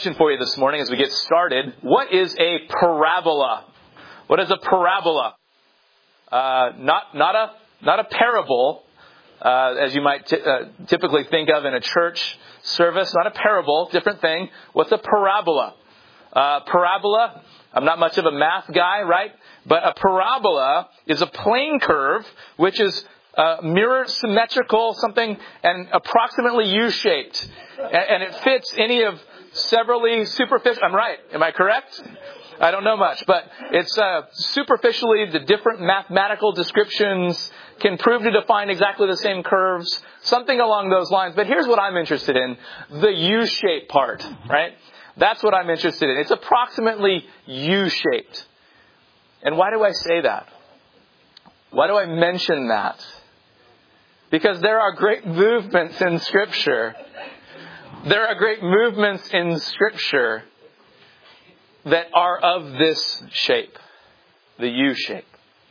question for you this morning as we get started. What is a parabola? What is a parabola? Not a parable, as you might typically think of in a church service. Not a parable, different thing. What's a parabola? Parabola, I'm not much of a math guy, right? But a parabola is a plane curve, which is mirror symmetrical, something, and approximately U-shaped. And it fits any of severally superficial. I'm right. Am I correct? I don't know much, but it's superficially the different mathematical descriptions can prove to define exactly the same curves, something along those lines. But here's what I'm interested in, the U-shaped part, right? That's what I'm interested in. It's approximately U-shaped. And why do I say that? Why do I mention that? Because there are great movements in Scripture. There are great movements in Scripture that are of this shape, the U shape.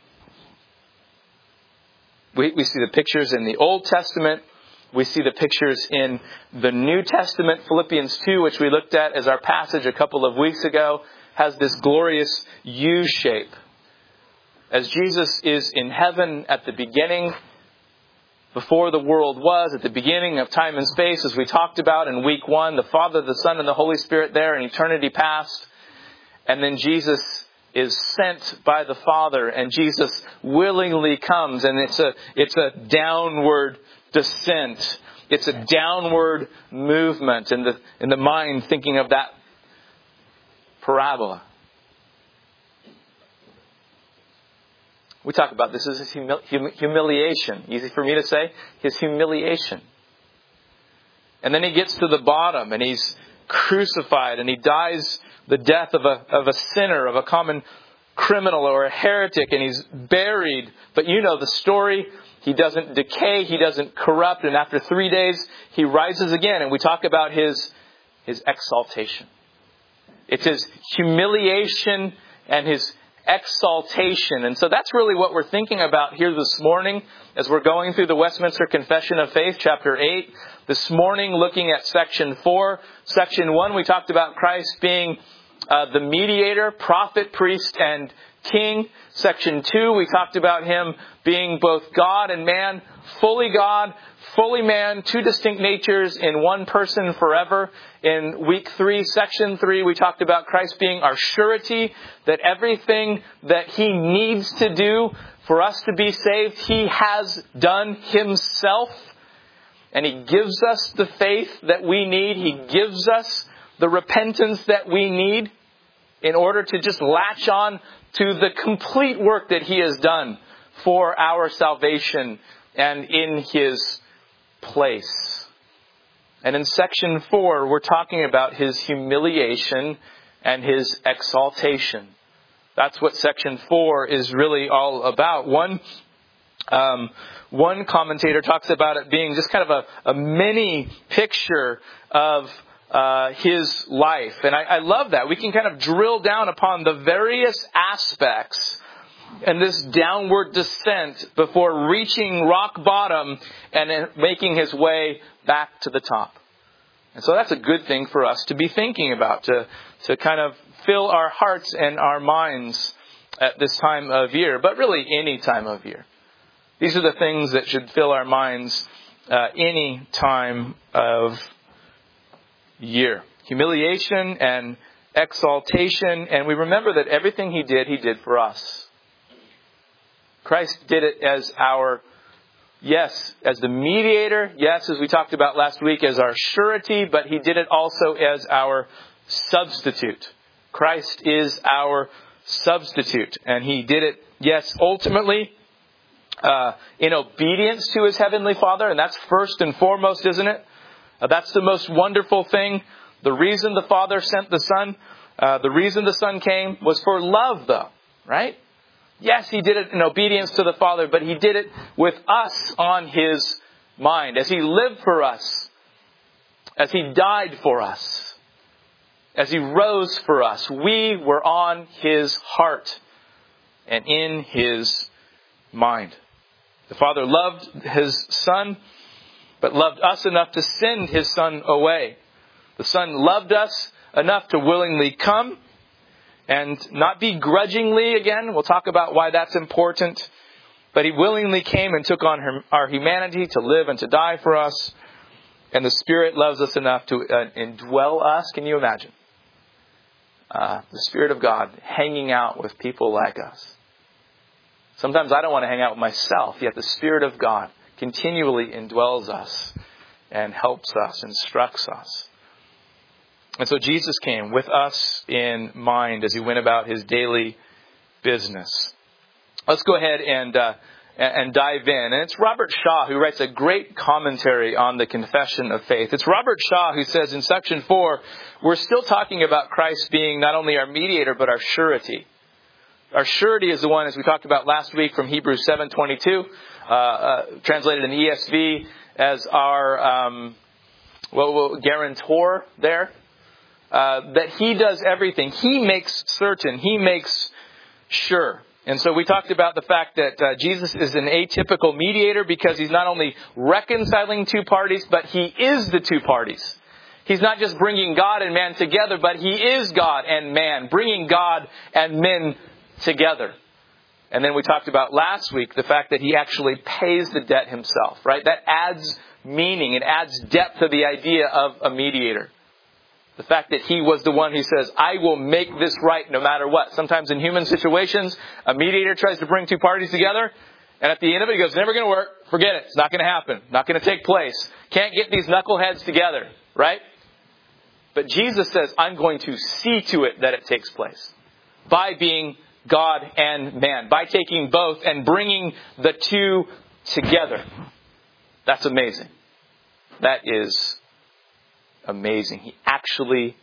We see the pictures in the Old Testament. We see the pictures in the New Testament. Philippians 2, which we looked at as our passage a couple of weeks ago, has this glorious U shape. As Jesus is in heaven at the beginning, before the world was, at the beginning of time and space, as we talked about in week 1, the Father, the Son, and the Holy Spirit there in eternity past. And then Jesus is sent by the Father, and Jesus willingly comes, and it's a downward descent. It's a downward movement in the mind, thinking of that parabola. We talk about this as his humiliation. Easy for me to say. His humiliation. And then he gets to the bottom and he's crucified and he dies the death of a sinner, of a common criminal or a heretic, and he's buried. But you know the story. He doesn't decay. He doesn't corrupt. And after 3 days, he rises again. And we talk about his exaltation. It's his humiliation and his exaltation. And so that's really what we're thinking about here this morning as we're going through the Westminster Confession of Faith, chapter 8. This morning, looking at section 4. Section 1, we talked about Christ being the mediator, prophet, priest, and king. Section 2, we talked about him being both God and man, fully God, fully man, two distinct natures in one person forever. In week 3, section 3, we talked about Christ being our surety, that everything that he needs to do for us to be saved, he has done himself. And he gives us the faith that we need. He gives us the repentance that we need in order to just latch on to the complete work that he has done for our salvation and in his place. And in section 4, we're talking about his humiliation and his exaltation. That's what section 4 is really all about. One commentator talks about it being just kind of a mini picture of his life. And I love that. We can kind of drill down upon the various aspects and this downward descent before reaching rock bottom and then making his way back to the top. And so that's a good thing for us to be thinking about, to kind of fill our hearts and our minds at this time of year, but really any time of year. These are the things that should fill our minds any time of year. Humiliation and exaltation. And we remember that everything he did for us. Christ did it as as the mediator. Yes, as we talked about last week, as our surety. But he did it also as our substitute. Christ is our substitute. And he did it, yes, ultimately, in obedience to his heavenly Father. And that's first and foremost, isn't it? That's the most wonderful thing. The reason the Father sent the Son, the reason the Son came was for love, though, right? Yes, he did it in obedience to the Father, but he did it with us on his mind. As he lived for us, as he died for us, as he rose for us, we were on his heart and in his mind. The Father loved his Son, but loved us enough to send his Son away. The Son loved us enough to willingly come and not begrudgingly, again, we'll talk about why that's important. But He willingly came and took on our humanity to live and to die for us. And the Spirit loves us enough to indwell us. Can you imagine? The Spirit of God hanging out with people like us. Sometimes I don't want to hang out with myself, yet the Spirit of God continually indwells us and helps us, instructs us. And so Jesus came with us in mind as He went about His daily business. Let's go ahead and dive in. And it's Robert Shaw who writes a great commentary on the Confession of Faith. It's Robert Shaw who says in section 4, we're still talking about Christ being not only our mediator, but our surety. Our surety is the one, as we talked about last week, from Hebrews 7:22, translated in the ESV as our guarantor there. That He does everything. He makes certain. He makes sure. And so we talked about the fact that Jesus is an atypical mediator because He's not only reconciling two parties, but He is the two parties. He's not just bringing God and man together, but He is God and man, bringing God and men together. And then we talked about last week the fact that He actually pays the debt Himself, right? That adds meaning. It adds depth to the idea of a mediator. The fact that He was the one who says, I will make this right no matter what. Sometimes in human situations, a mediator tries to bring two parties together, and at the end of it, he goes, it's never going to work. Forget it. It's not going to happen. Not going to take place. Can't get these knuckleheads together, right? But Jesus says, I'm going to see to it that it takes place. By being God and man. By taking both and bringing the two together. That's amazing. That is amazing. He actually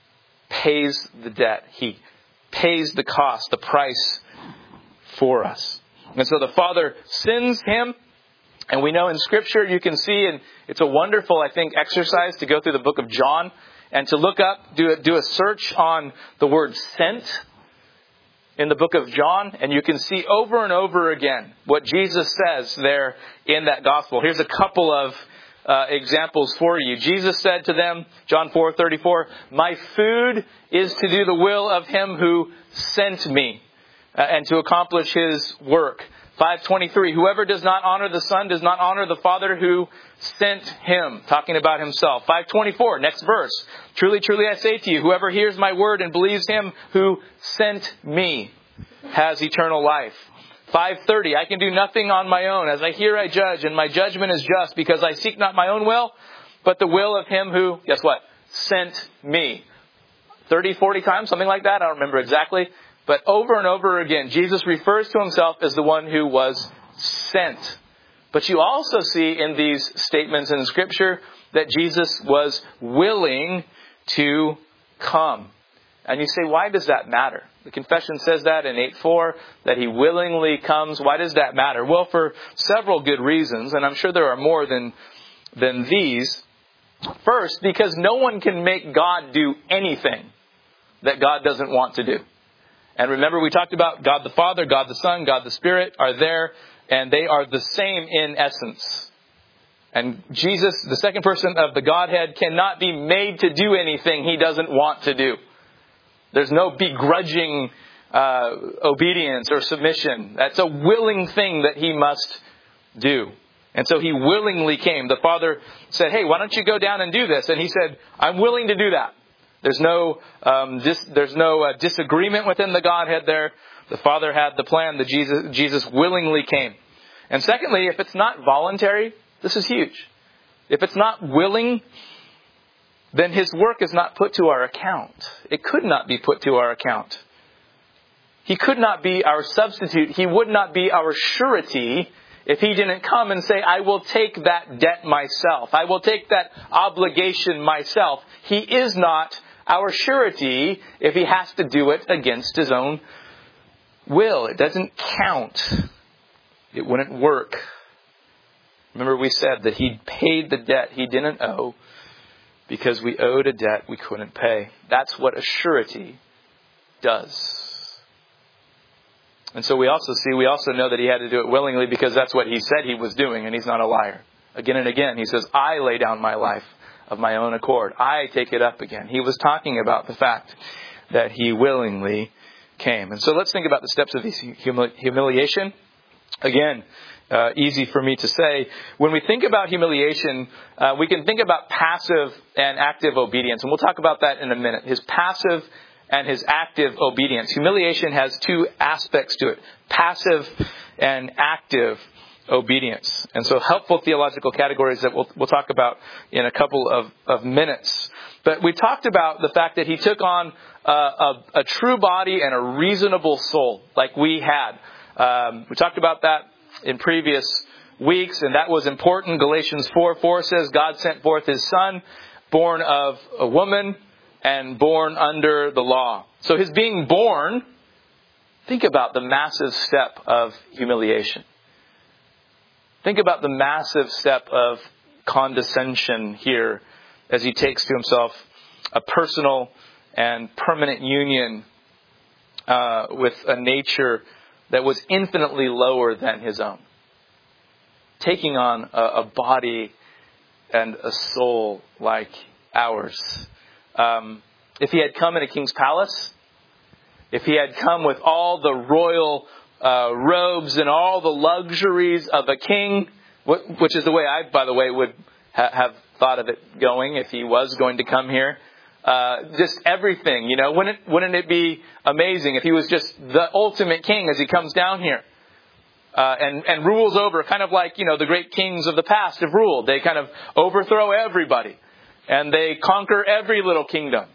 pays the debt. He pays the cost, the price for us. And so the Father sends Him. And we know in Scripture you can see, and it's a wonderful, I think, exercise to go through the book of John and to look up, do a search on the word sent in the book of John, and you can see over and over again what Jesus says there in that gospel. Here's a couple of examples for you. Jesus said to them, John 4:34, my food is to do the will of Him who sent me and to accomplish His work. 5:23, whoever does not honor the Son does not honor the Father who sent Him, talking about Himself. 5:24, next verse. Truly, truly I say to you, whoever hears my word and believes Him who sent me has eternal life. 5:30, I can do nothing on my own. As I hear, I judge, and my judgment is just, because I seek not my own will, but the will of Him who, guess what, sent me. 30, 40 times, something like that. I don't remember exactly. But over and over again, Jesus refers to Himself as the one who was sent. But you also see in these statements in Scripture that Jesus was willing to come. And you say, why does that matter? The confession says that in 8:4, that He willingly comes. Why does that matter? Well, for several good reasons, and I'm sure there are more than these. First, because no one can make God do anything that God doesn't want to do. And remember, we talked about God the Father, God the Son, God the Spirit are there, and they are the same in essence. And Jesus, the second person of the Godhead, cannot be made to do anything He doesn't want to do. There's no begrudging obedience or submission. That's a willing thing that He must do. And so He willingly came. The Father said, hey, why don't you go down and do this? And He said, I'm willing to do that. There's no disagreement within the Godhead there. The Father had the plan. Jesus willingly came. And secondly, if it's not voluntary, this is huge. If it's not willing, then His work is not put to our account. It could not be put to our account. He could not be our substitute. He would not be our surety if He didn't come and say, I will take that debt myself. I will take that obligation myself. He is not our surety if He has to do it against His own will. It doesn't count. It wouldn't work. Remember, we said that He paid the debt He didn't owe because we owed a debt we couldn't pay. That's what a surety does. And so we also know that He had to do it willingly because that's what He said He was doing, and He's not a liar. Again and again, He says, I lay down my life. of my own accord. I take it up again. He was talking about the fact that he willingly came. And so let's think about the steps of his humiliation. Again, easy for me to say. When we think about humiliation, we can think about passive and active obedience. And we'll talk about that in a minute. His passive and his active obedience. Humiliation has two aspects to it. Passive and active obedience. And so helpful theological categories that we'll talk about in a couple of minutes. But we talked about the fact that he took on a true body and a reasonable soul like we had. We talked about that in previous weeks, and that was important. Galatians 4:4 says, God sent forth his Son, born of a woman and born under the law. So his being born, think about the massive step of humiliation. Think about the massive step of condescension here as he takes to himself a personal and permanent union with a nature that was infinitely lower than his own. Taking on a body and a soul like ours. If he had come in a king's palace, if he had come with all the royal robes and all the luxuries of a king, which is the way I, by the way, would have thought of it going if he was going to come here. Just everything, wouldn't it be amazing if he was just the ultimate king as he comes down here and rules over, kind of like, the great kings of the past have ruled. They kind of overthrow everybody and they conquer every little kingdom,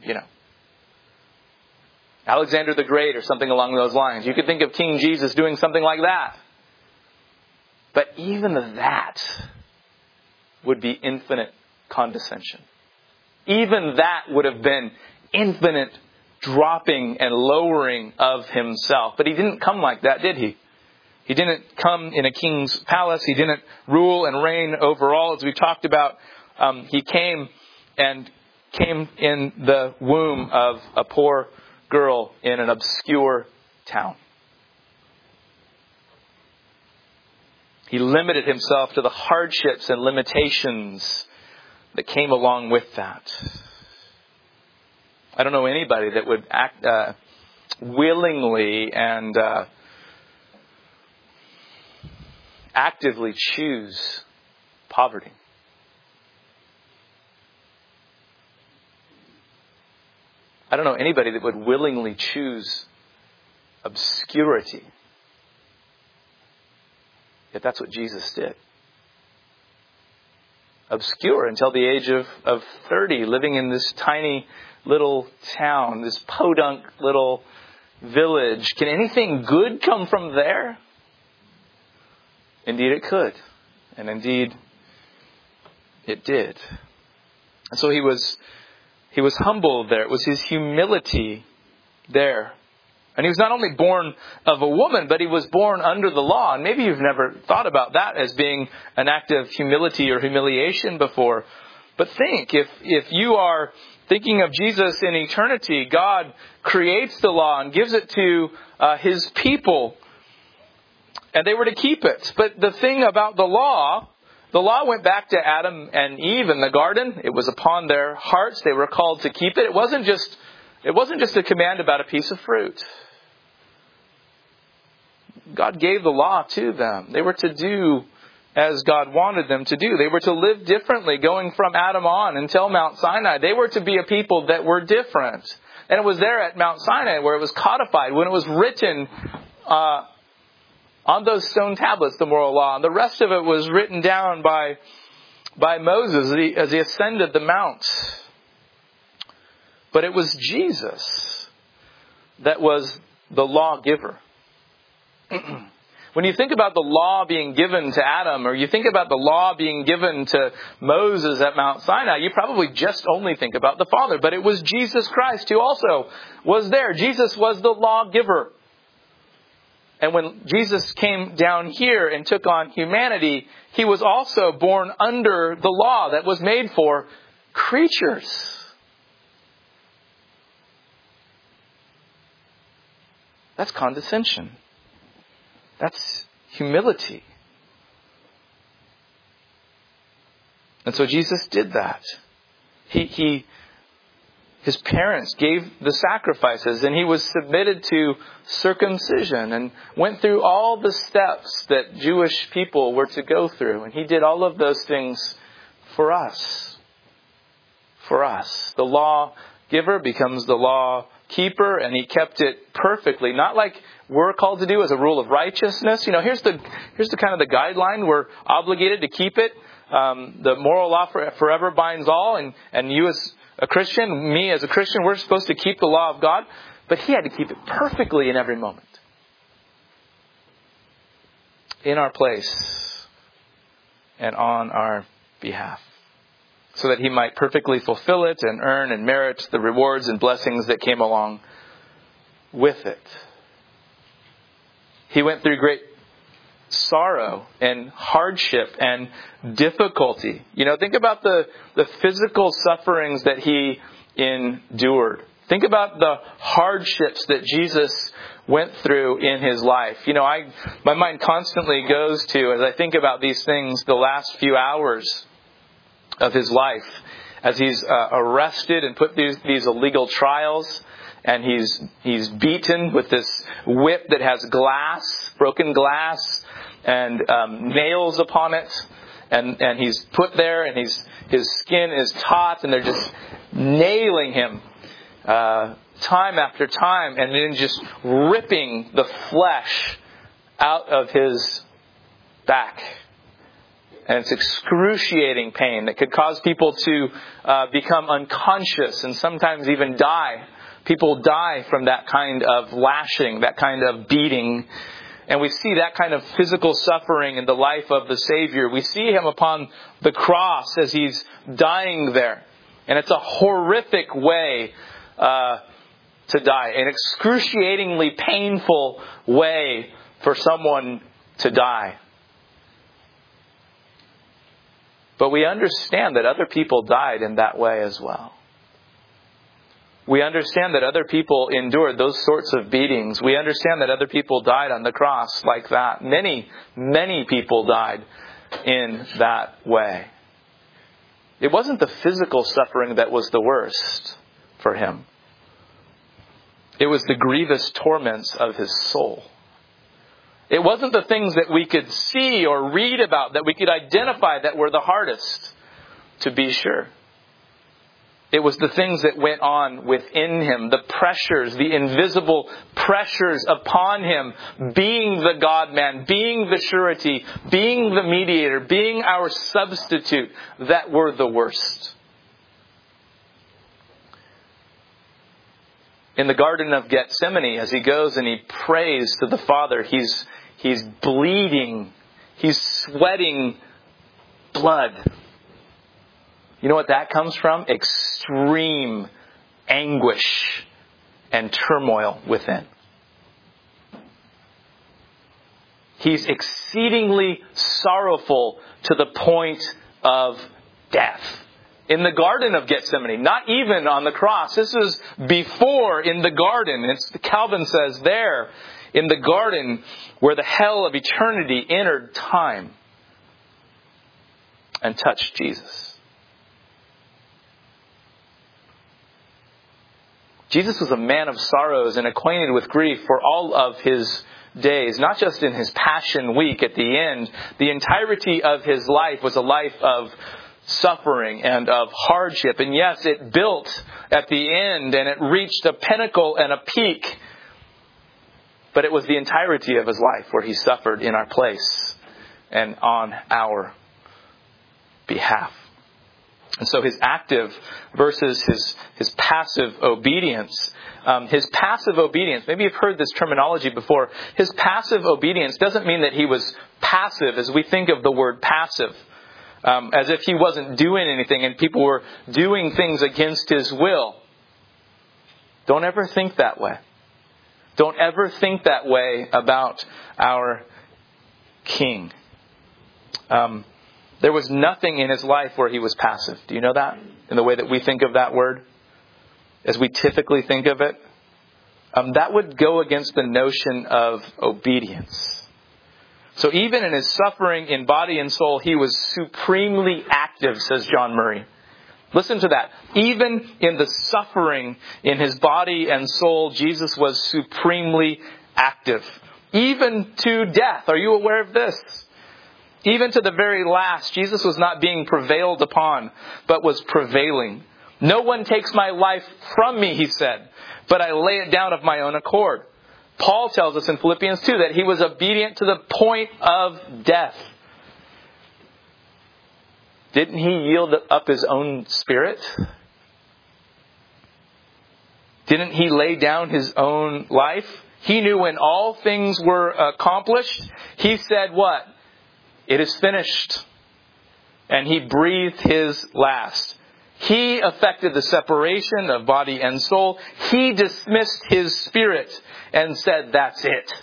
Alexander the Great or something along those lines. You could think of King Jesus doing something like that. But even that would be infinite condescension. Even that would have been infinite dropping and lowering of himself. But he didn't come like that, did he? He didn't come in a king's palace. He didn't rule and reign over all. As we talked about, he came in the womb of a poor girl in an obscure town. He limited himself to the hardships and limitations that came along with that. I don't know anybody that would act willingly and actively choose poverty. I don't know anybody that would willingly choose obscurity. Yet that's what Jesus did. Obscure until the age of 30, living in this tiny little town, this podunk little village. Can anything good come from there? Indeed it could. And indeed it did. And so he was humbled there. It was his humility there. And he was not only born of a woman, but he was born under the law. And maybe you've never thought about that as being an act of humility or humiliation before. But think, if you are thinking of Jesus in eternity, God creates the law and gives it to his people. And they were to keep it. But the thing about the law went back to Adam and Eve in the garden. It was upon their hearts. They were called to keep it. It wasn't just a command about a piece of fruit. God gave the law to them. They were to do as God wanted them to do. They were to live differently going from Adam on until Mount Sinai. They were to be a people that were different. And it was there at Mount Sinai where it was codified, when it was written on those stone tablets, the moral law. And the rest of it was written down by Moses as he ascended the mount. But it was Jesus that was the lawgiver. When you think about the law being given to Adam, or you think about the law being given to Moses at Mount Sinai, you probably just only think about the Father. But it was Jesus Christ who also was there. Jesus was the lawgiver. And when Jesus came down here and took on humanity, he was also born under the law that was made for creatures. That's condescension. That's humility. And so Jesus did that. His parents gave the sacrifices, and he was submitted to circumcision and went through all the steps that Jewish people were to go through. And he did all of those things for us. For us. The law giver becomes the law keeper, and he kept it perfectly. Not like we're called to do as a rule of righteousness. Here's the kind of the guideline. We're obligated to keep it. The moral law forever binds all, and you as a Christian, me as a Christian, we're supposed to keep the law of God. But he had to keep it perfectly in every moment. In our place and on our behalf. So that he might perfectly fulfill it and earn and merit the rewards and blessings that came along with it. He went through great sorrow and hardship and difficulty. Think about the physical sufferings that he endured. Think about the hardships that Jesus went through in his life. My mind constantly goes to, as I think about these things, the last few hours of his life, as he's arrested and put through these illegal trials, and he's beaten with this whip that has broken glass, and nails upon it, and he's put there, and his skin is taut, and they're just nailing him time after time, and then just ripping the flesh out of his back. And it's excruciating pain that could cause people to become unconscious and sometimes even die. People die from that kind of lashing, that kind of beating. And we see that kind of physical suffering in the life of the Savior. We see him upon the cross as he's dying there. And it's a horrific way to die. An excruciatingly painful way for someone to die. But we understand that other people died in that way as well. We understand that other people endured those sorts of beatings. We understand that other people died on the cross like that. Many, many people died in that way. It wasn't the physical suffering that was the worst for him. It was the grievous torments of his soul. It wasn't the things that we could see or read about, that we could identify, that were the hardest, to be sure. It was the things that went on within him, the pressures, the invisible pressures upon him, being the God-man, being the surety, being the mediator, being our substitute, that were the worst. In the Garden of Gethsemane, as he goes and he prays to the Father, he's bleeding. He's sweating blood. You know what that comes from? Extreme anguish and turmoil within. He's exceedingly sorrowful to the point of death. In the Garden of Gethsemane, not even on the cross. This is before in the garden. Calvin says there, in the garden where the hell of eternity entered time and touched Jesus. Jesus was a man of sorrows and acquainted with grief for all of his days, not just in his Passion Week at the end. The entirety of his life was a life of suffering and of hardship. And yes, it built at the end and it reached a pinnacle and a peak. But it was the entirety of his life where he suffered in our place and on our behalf. And so his active versus his passive obedience. His passive obedience, maybe you've heard this terminology before. His passive obedience doesn't mean that he was passive as we think of the word passive. As if he wasn't doing anything and people were doing things against his will. Don't ever think that way. Don't ever think that way about our King. There was nothing in his life where he was passive. Do you know that? In the way that we think of that word? As we typically think of it? That would go against the notion of obedience. So even in his suffering in body and soul, he was supremely active, says John Murray. Listen to that. Even in the suffering in his body and soul, Jesus was supremely active. Even to death. Are you aware of this? Even to the very last, Jesus was not being prevailed upon, but was prevailing. No one takes my life from me, he said, but I lay it down of my own accord. Paul tells us in Philippians 2 that he was obedient to the point of death. Didn't he yield up his own spirit? Didn't he lay down his own life? He knew when all things were accomplished, he said what? It is finished. And he breathed his last. He effected the separation of body and soul. He dismissed his spirit and said, that's it.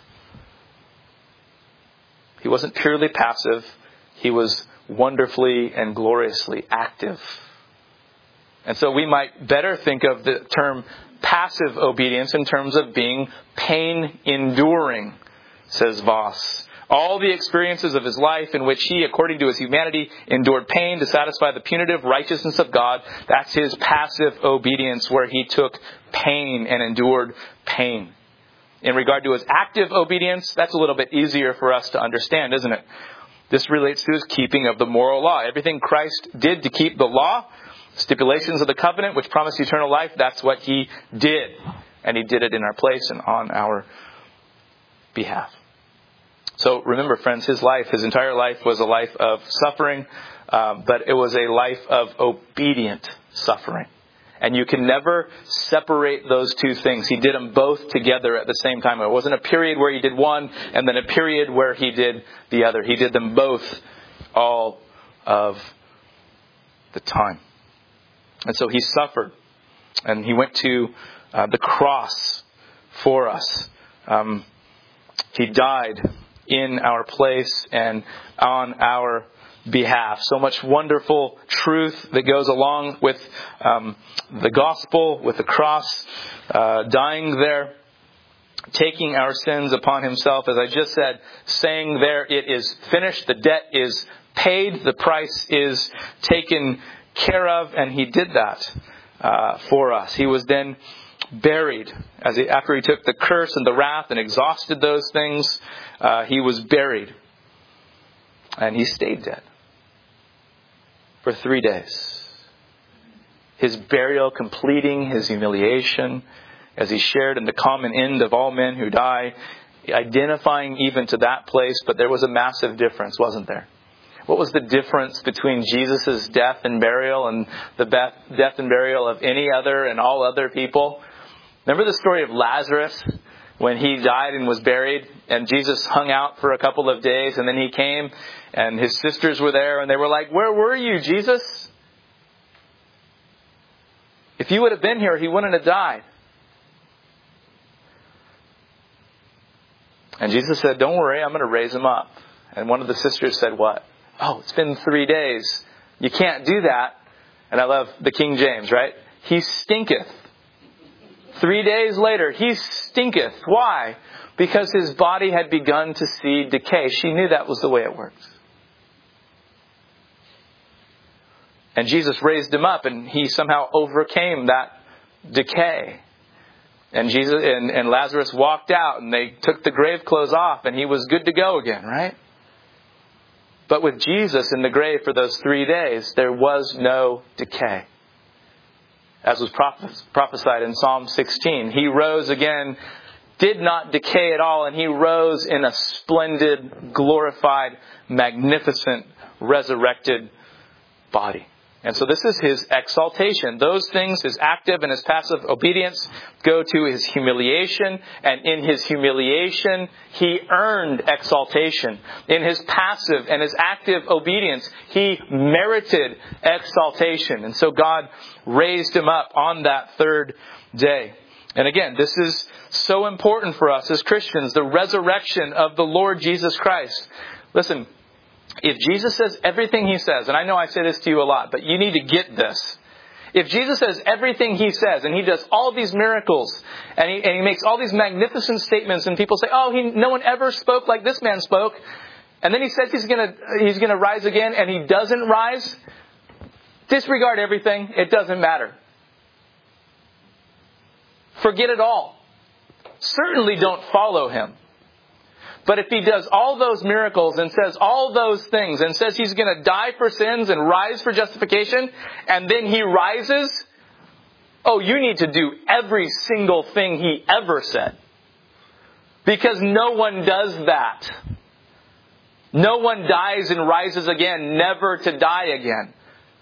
He wasn't purely passive. He was wonderfully and gloriously active. And so we might better think of the term passive obedience in terms of being pain-enduring, says Voss. All the experiences of his life in which he, according to his humanity, endured pain to satisfy the punitive righteousness of God, that's his passive obedience where he took pain and endured pain. In regard to his active obedience, that's a little bit easier for us to understand, isn't it? This relates to his keeping of the moral law. Everything Christ did to keep the law, stipulations of the covenant which promised eternal life, that's what he did. And he did it in our place and on our behalf. So remember, friends, his entire life was a life of suffering, but it was a life of obedient suffering. And you can never separate those two things. He did them both together at the same time. It wasn't a period where he did one and then a period where he did the other. He did them both all of the time. And so he suffered. And he went to the cross for us. He died in our place and on our behalf. So much wonderful truth that goes along with the gospel, with the cross, dying there, taking our sins upon himself, as I just said, saying there, it is finished, the debt is paid, the price is taken care of, and he did that for us. He was then buried. After he took the curse and the wrath and exhausted those things, he was buried. And he stayed dead for 3 days. His burial completing his humiliation as he shared in the common end of all men who die, identifying even to that place. But there was a massive difference, wasn't there? What was the difference between Jesus' death and burial and the death and burial of any other and all other people? Remember the story of Lazarus when he died and was buried, and Jesus hung out for a couple of days, and then he came and his sisters were there and they were like, "Where were you, Jesus? If you would have been here, he wouldn't have died." And Jesus said, "Don't worry, I'm going to raise him up." And one of the sisters said, "What?" "Oh, it's been 3 days. You can't do that." And I love the King James, right? "He stinketh." 3 days later, he stinketh. Why? Because his body had begun to see decay. She knew that was the way it works. And Jesus raised him up, and he somehow overcame that decay. And Jesus and Lazarus walked out, and they took the grave clothes off, and he was good to go again, right? But with Jesus in the grave for those 3 days, there was no decay. As was prophesied in Psalm 16. He rose again, did not decay at all, and he rose in a splendid, glorified, magnificent, resurrected body. And so this is his exaltation. Those things, his active and his passive obedience, go to his humiliation. And in his humiliation, he earned exaltation. In his passive and his active obedience, he merited exaltation. And so God raised him up on that third day. And again, this is so important for us as Christians, the resurrection of the Lord Jesus Christ. Listen, if Jesus says everything he says, and I know I say this to you a lot, but you need to get this. If Jesus says everything he says, and he does all these miracles, and he makes all these magnificent statements, and people say, "Oh, no one ever spoke like this man spoke," and then he says he's going to rise again, and he doesn't rise, Disregard everything. It doesn't matter. Forget it all. Certainly don't follow him. But if he does all those miracles and says all those things and says he's going to die for sins and rise for justification, and then he rises, you need to do every single thing he ever said. Because no one does that. No one dies and rises again, never to die again.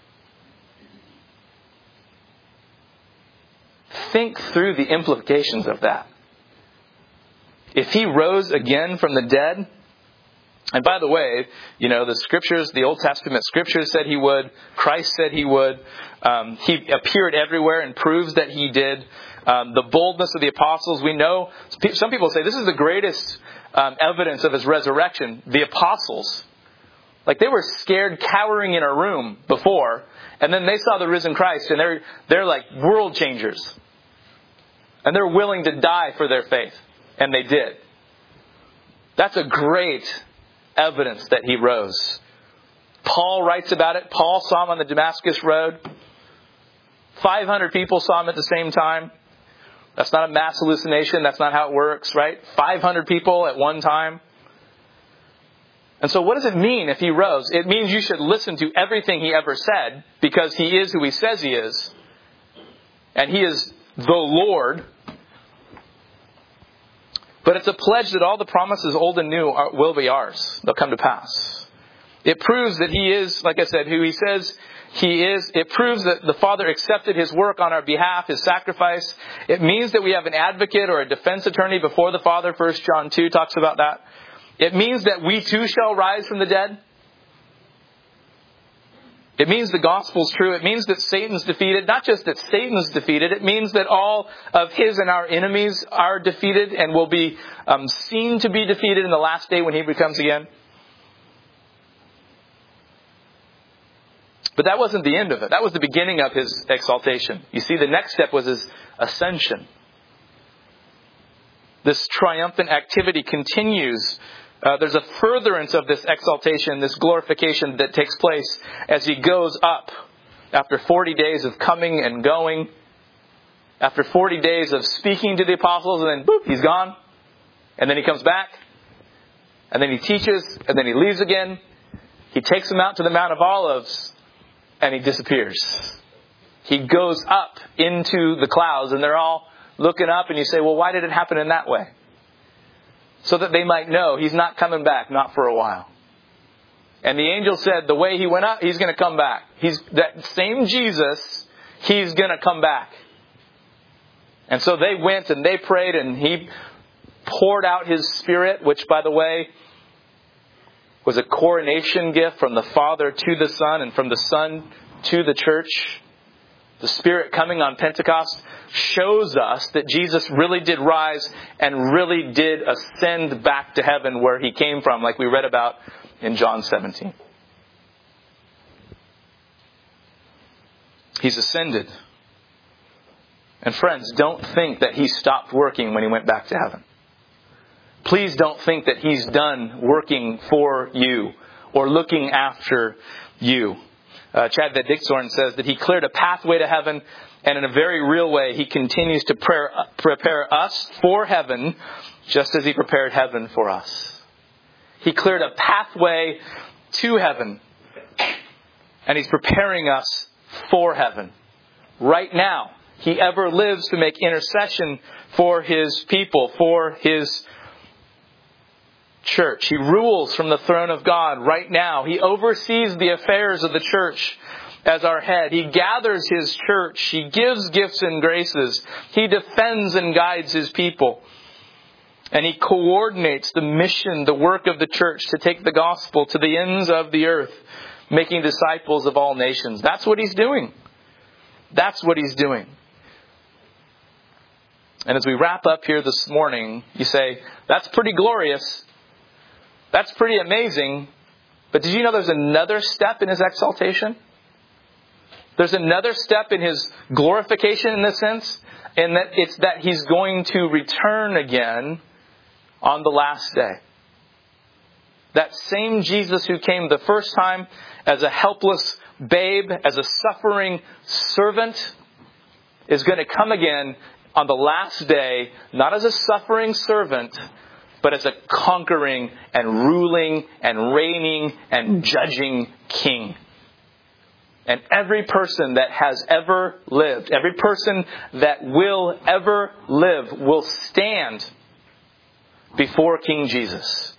Think through the implications of that. If he rose again from the dead, and by the way, the scriptures, the Old Testament scriptures said he would. Christ said he would. He appeared everywhere and proves that he did. The boldness of the apostles, we know. Some people say this is the greatest evidence of his resurrection. The apostles. Like they were scared, cowering in a room before, and then they saw the risen Christ, and they're like world changers. And they're willing to die for their faith. And they did. That's a great evidence that he rose. Paul writes about it. Paul saw him on the Damascus Road. 500 people saw him at the same time. That's not a mass hallucination. That's not how it works, right? 500 people at one time. And so what does it mean if he rose? It means you should listen to everything he ever said because he is who he says he is. And he is the Lord. But it's a pledge that all the promises, old and new, will be ours. They'll come to pass. It proves that he is, like I said, who he says he is. It proves that the Father accepted his work on our behalf, his sacrifice. It means that we have an advocate or a defense attorney before the Father. 1 John 2 talks about that. It means that we too shall rise from the dead. It means the gospel's true. It means that Satan's defeated. Not just that Satan's defeated. It means that all of his and our enemies are defeated and will be seen to be defeated in the last day when he comes again. But that wasn't the end of it. That was the beginning of his exaltation. You see, the next step was his ascension. This triumphant activity continues. There's a furtherance of this exaltation, this glorification that takes place as he goes up after 40 days of coming and going, after 40 days of speaking to the apostles, and then boop, he's gone. And then he comes back, and then he teaches, and then he leaves again. He takes them out to the Mount of Olives, and he disappears. He goes up into the clouds, and they're all looking up, and you say, well, why did it happen in that way? So that they might know he's not coming back, not for a while. And the angel said the way he went up, he's going to come back. He's that same Jesus, he's going to come back. And so they went and they prayed and he poured out his Spirit, which, by the way, was a coronation gift from the Father to the Son and from the Son to the church. The Spirit coming on Pentecost shows us that Jesus really did rise and really did ascend back to heaven where he came from, like we read about in John 17. He's ascended. And friends, don't think that he stopped working when he went back to heaven. Please don't think that he's done working for you or looking after you. Chad Van Dixhoorn says that he cleared a pathway to heaven, and in a very real way, he continues to prepare us for heaven just as he prepared heaven for us. He cleared a pathway to heaven, and he's preparing us for heaven. Right now, he ever lives to make intercession for his people, for his church. He rules from the throne of God right now. He oversees the affairs of the church as our head. He gathers his church. He gives gifts and graces. He defends and guides his people. And he coordinates the mission, the work of the church to take the gospel to the ends of the earth, making disciples of all nations. That's what he's doing. That's what he's doing. And as we wrap up here this morning, you say, that's pretty glorious. That's pretty amazing. But did you know there's another step in his exaltation? There's another step in his glorification in this sense. And that it's that he's going to return again on the last day. That same Jesus who came the first time as a helpless babe, as a suffering servant, is going to come again on the last day, not as a suffering servant, but as a conquering and ruling and reigning and judging king. And every person that has ever lived, every person that will ever live, will stand before King Jesus.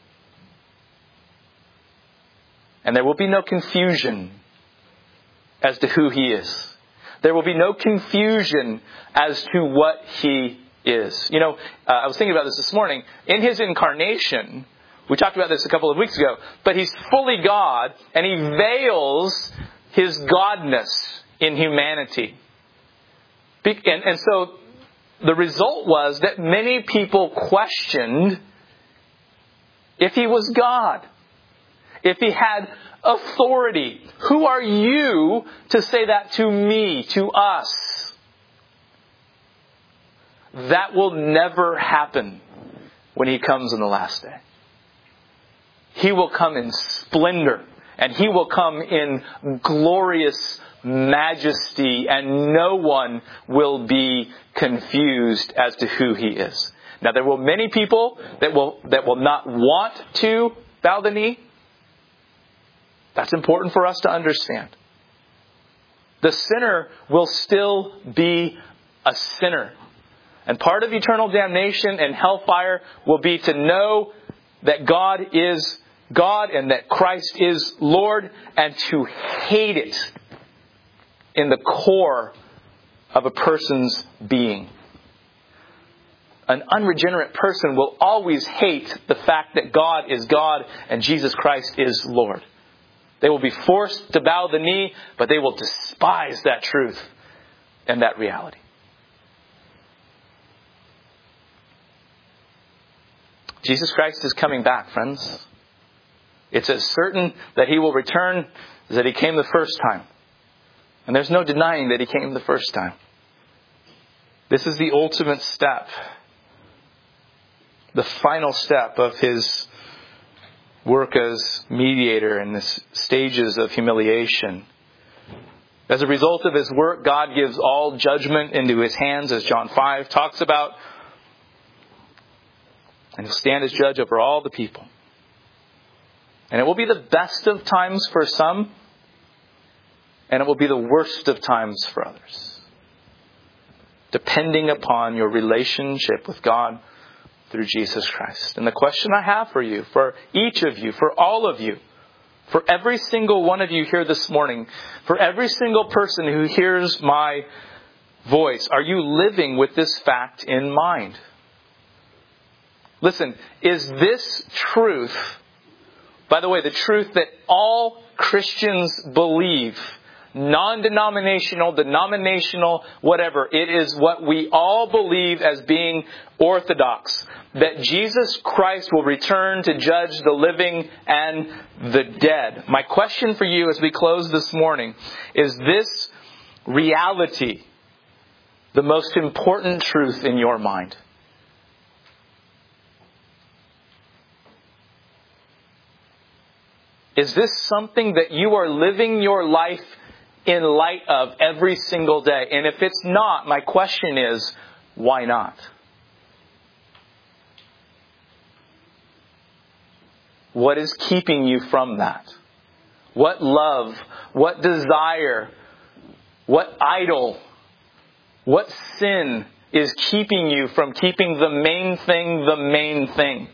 And there will be no confusion as to who He is. There will be no confusion as to what He is. You know, I was thinking about this morning. In His incarnation, we talked about this a couple of weeks ago, but He's fully God, and He veils His godness in humanity. And so the result was that many people questioned if He was God, if He had authority. Who are you to say that to me, to us? That will never happen when He comes in the last day. He will come in splendor, and He will come in glorious majesty, and no one will be confused as to who He is. Now, there will many people that will not want to bow the knee. That's important for us to understand. The sinner will still be a sinner. And part of eternal damnation and hellfire will be to know that God is God and that Christ is Lord, and to hate it in the core of a person's being. An unregenerate person will always hate the fact that God is God and Jesus Christ is Lord. They will be forced to bow the knee, but they will despise that truth and that reality. Jesus Christ is coming back, friends. It's as certain that He will return as that He came the first time. And there's no denying that He came the first time. This is the ultimate step, the final step of His work as mediator in the stages of humiliation. As a result of His work, God gives all judgment into His hands, as John 5 talks about. And He'll stand as judge over all the people. And it will be the best of times for some, and it will be the worst of times for others, depending upon your relationship with God through Jesus Christ. And the question I have for you, for each of you, for all of you, for every single one of you here this morning, for every single person who hears my voice, are you living with this fact in mind? Listen, is this truth, by the way, the truth that all Christians believe, non-denominational, denominational, whatever, it is what we all believe as being orthodox, that Jesus Christ will return to judge the living and the dead. My question for you as we close this morning, is this reality the most important truth in your mind? Is this something that you are living your life in light of every single day? And if it's not, my question is, why not? What is keeping you from that? What love, what desire, what idol, what sin is keeping you from keeping the main thing the main thing?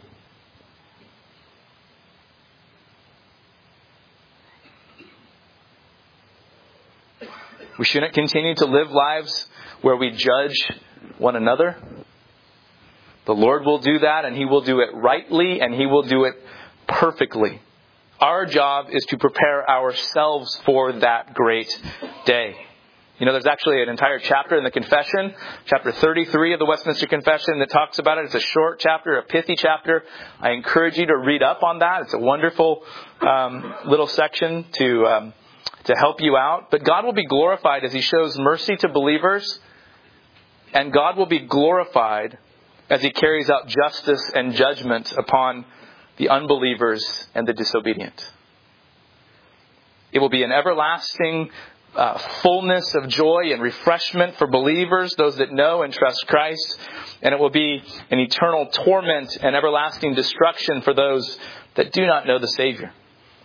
We shouldn't continue to live lives where we judge one another. The Lord will do that, and He will do it rightly, and He will do it perfectly. Our job is to prepare ourselves for that great day. You know, there's actually an entire chapter in the Confession, chapter 33 of the Westminster Confession, that talks about it. It's a short chapter, a pithy chapter. I encourage you to read up on that. It's a wonderful little section to help you out. But God will be glorified as He shows mercy to believers, and God will be glorified as He carries out justice and judgment upon the unbelievers and the disobedient. It will be an everlasting fullness of joy and refreshment for believers, those that know and trust Christ. And it will be an eternal torment and everlasting destruction for those that do not know the Savior.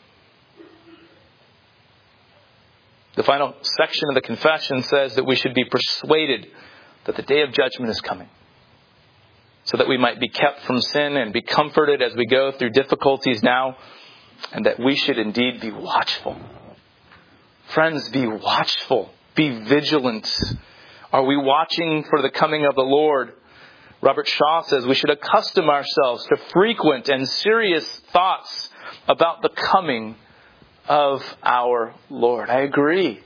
The final section of the confession says that we should be persuaded that the day of judgment is coming, so that we might be kept from sin and be comforted as we go through difficulties now, and that we should indeed be watchful. Friends, be watchful. Be vigilant. Are we watching for the coming of the Lord? Robert Shaw says we should accustom ourselves to frequent and serious thoughts about the coming of our Lord. I agree.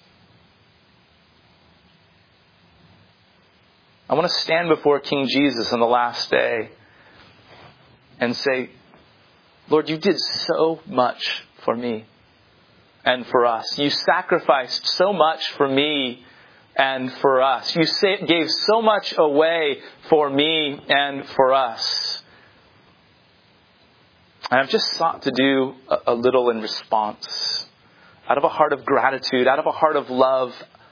I want to stand before King Jesus on the last day and say, Lord, you did so much for me and for us. You sacrificed so much for me and for us. You gave so much away for me and for us. And I've just sought to do a little in response. Out of a heart of gratitude, out of a heart of love.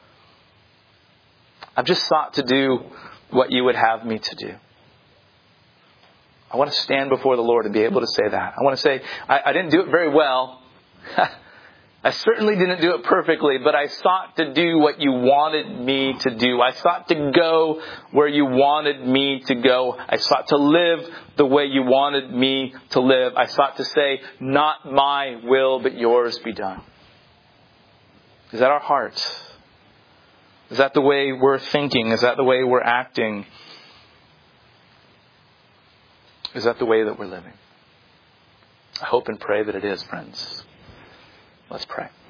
I've just sought to do what you would have me to do. I want to stand before the Lord and be able to say that. I want to say, I didn't do it very well. I certainly didn't do it perfectly, but I sought to do what you wanted me to do. I sought to go where you wanted me to go. I sought to live the way you wanted me to live. I sought to say, not my will, but yours be done. Is that our heart? Is that the way we're thinking? Is that the way we're acting? Is that the way that we're living? I hope and pray that it is, friends. Let's pray.